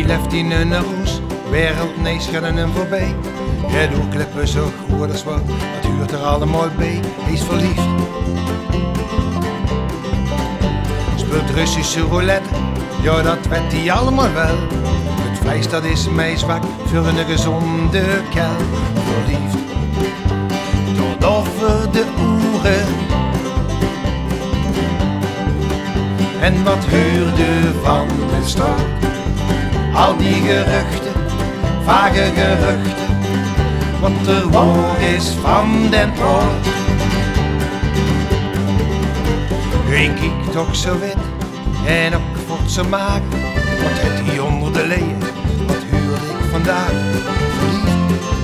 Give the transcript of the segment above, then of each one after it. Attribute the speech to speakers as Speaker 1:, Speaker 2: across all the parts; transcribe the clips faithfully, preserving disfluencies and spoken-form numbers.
Speaker 1: left in een roes, wereldnees gaan hem voorbij. Ja, doe klippen zo goed als wat, het huurt er allemaal bij. Hij is verliefd. Speelt Russische roulette, ja dat weet hij allemaal wel. Het vlees dat is mij zwak, voor een gezonde kel. Verliefd, tot over de oeren. En wat huurde van de stad? Al die geruchten, vage geruchten, wat er woord is van den poort. Ik kijk toch zo wit en ook voort zo maak. Wat het hier onder de leeuwen, wat huurde ik vandaag? Verliefd.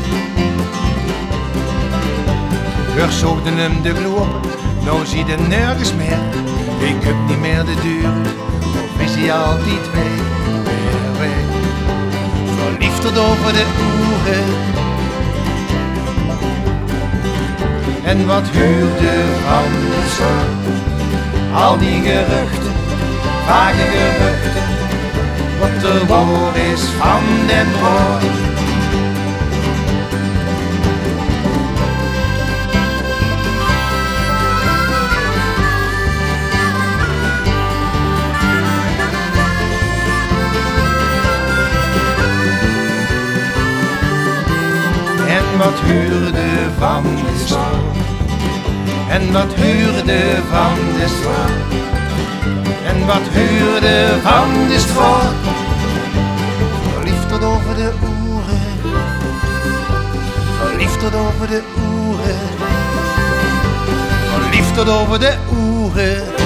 Speaker 1: We zochten hem de gloop, nou zie je nergens meer. Ik heb niet meer de deur, of is hij altijd weg, weer weg. Verliefd tot over de oeren. En wat huurde van de stad? Al die geruchten, vage geruchten, wat er woord is van den woord. En wat huurde van de stad? En wat huurde van de straat? En wat huurde van de straat? Verliefd tot over de oeren. Verliefd tot over de oeren. Verliefd tot over de oeren.